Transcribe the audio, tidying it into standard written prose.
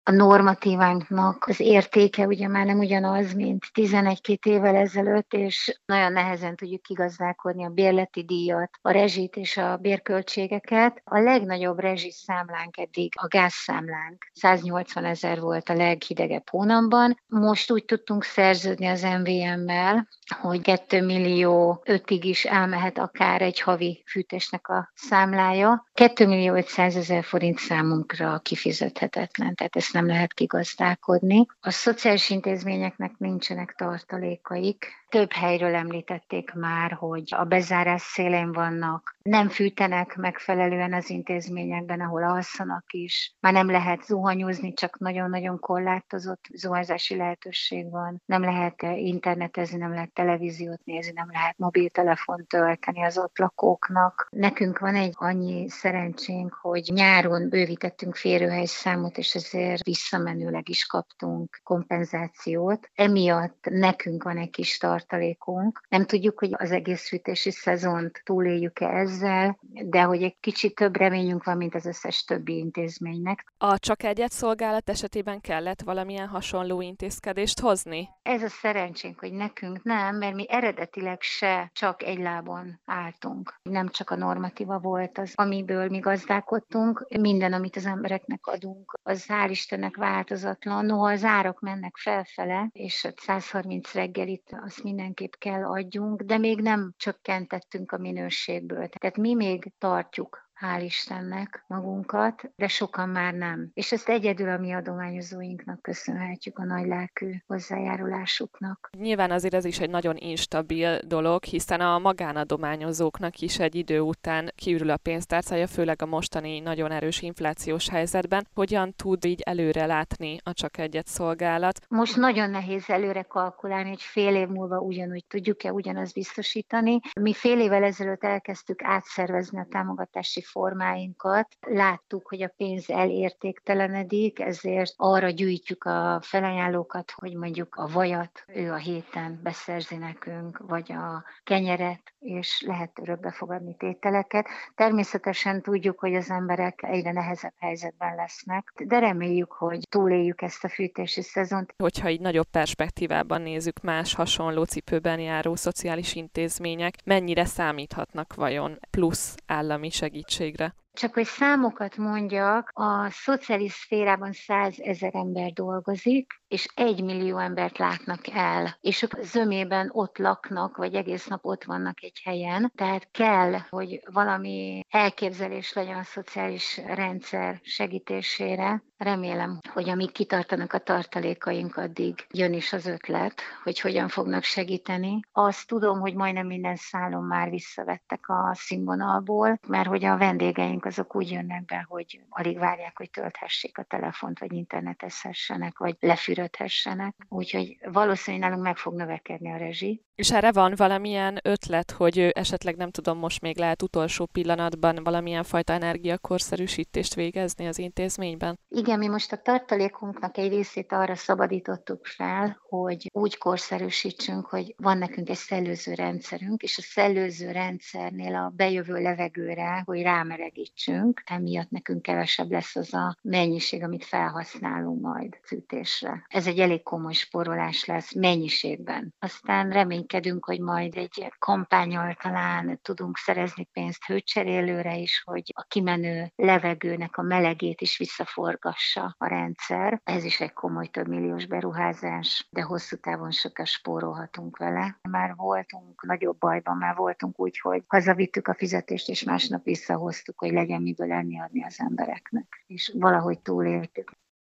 A normatívánknak az értéke ugye már nem ugyanaz, mint 11-2 évvel ezelőtt, és nagyon nehezen tudjuk kigazdálkodni a bérleti díjat, a rezsit és a bérköltségeket. A legnagyobb rezsiszámlánk eddig a gázszámlánk. 180 000 volt a leghidegebb hónapban. Most úgy tudtunk szerződni az MVM-mel, hogy 2 millió 5-ig is elmehet akár egy havi fűtésnek a számlája. 2 millió 500 000 forint számunkra kifizethetetlen, tehát ezt nem lehet kigazdálkodni. A szociális intézményeknek nincsenek tartalékaik. Több helyről említették már, hogy a bezárás szélén vannak, nem fűtenek megfelelően az intézményekben, ahol alszanak is. Már nem lehet zuhanyozni, csak nagyon-nagyon korlátozott zuhanyozási lehetőség van. Nem lehet internetezni, nem lehet televíziót nézni, nem lehet mobiltelefont tölteni az ott lakóknak. Nekünk van egy annyi szerencsénk, hogy nyáron bővítettünk férőhelyszámot, és ezért visszamenőleg is kaptunk kompenzációt. Emiatt nekünk van egy kis tartalékunk. Nem tudjuk, hogy az egész fűtési szezont túléljük-e ezzel, de hogy egy kicsit több reményünk van, mint az összes többi intézménynek. A Csak Egyet szolgálat esetében kellett valamilyen hasonló intézkedést hozni? Ez a szerencsénk, hogy nekünk nem, mert mi eredetileg se csak egy lábon álltunk. Nem csak a normatíva volt az, amiből mi gazdálkodtunk. Minden, amit az embereknek adunk, az hál' Istennek változatlan. Noha az árak mennek felfele, és 130 reggelit azt mindenképp kell adjunk, de még nem csökkentettünk a minőségből. Tehát mi még tartjuk, hál' Istennek magunkat, de sokan már nem. És ezt egyedül a mi adományozóinknak köszönhetjük, a nagylelkű hozzájárulásuknak. Nyilván azért ez is egy nagyon instabil dolog, hiszen a magánadományozóknak is egy idő után kiürül a pénztárcája, főleg a mostani nagyon erős inflációs helyzetben. Hogyan tud így előre látni a Csak Egyet szolgálat? Most nagyon nehéz előre kalkulálni, hogy fél év múlva ugyanúgy tudjuk-e ugyanazt biztosítani. Mi fél évvel ezelőtt elkezdtük átszervezni a támogatási formáinkat. Láttuk, hogy a pénz elértéktelenedik, ezért arra gyűjtjük a felajánlókat, hogy mondjuk a vajat ő a héten beszerzi nekünk, vagy a kenyeret, és lehet örökbefogadni tételeket. Természetesen tudjuk, hogy az emberek egyre nehezebb helyzetben lesznek, de reméljük, hogy túléljük ezt a fűtési szezont. Hogyha így nagyobb perspektívában nézzük, más hasonló cipőben járó szociális intézmények mennyire számíthatnak vajon plusz állami segítségre? Csak hogy számokat mondjak, a szociális szférában 100 000 ember dolgozik, és 1 millió embert látnak el, és ők zömében ott laknak, vagy egész nap ott vannak egy helyen, tehát kell, hogy valami elképzelés legyen a szociális rendszer segítésére. Remélem, hogy amíg kitartanak a tartalékaink, addig jön is az ötlet, hogy hogyan fognak segíteni. Azt tudom, hogy majdnem minden szálon már visszavettek a színvonalból, mert hogy a vendégeink azok úgy jönnek be, hogy alig várják, hogy tölthessék a telefont, vagy internetezhessenek, vagy lefűrödhessenek. Úgyhogy valószínűleg nálunk meg fog növekedni a rezsi. És erre van valamilyen ötlet, hogy esetleg nem tudom, most még lehet utolsó pillanatban valamilyen fajta energiakorszerűsítést végezni az intézményben? Igen, mi most a tartalékunknak egy részét arra szabadítottuk fel, hogy úgy korszerűsítsünk, hogy van nekünk egy szellőző rendszerünk, és a szellőző rendszernél a bejövő levegőre, hogy rámelegítsünk, emiatt nekünk kevesebb lesz az a mennyiség, amit felhasználunk majd fűtésre. Ez egy elég komoly spórolás lesz mennyiségben. Aztán reménykedünk, hogy majd egy kampánnyal talán tudunk szerezni pénzt hőcserélőre is, hogy a kimenő levegőnek a melegét is visszaforgassa a rendszer. Ez is egy komoly több milliós beruházás, de hosszú távon sokat spórolhatunk vele. Már voltunk nagyobb bajban, már voltunk úgy, hogy hazavittük a fizetést, és másnap visszahoztuk, hogy legyen miből enni adni az embereknek. És valahogy túléltük.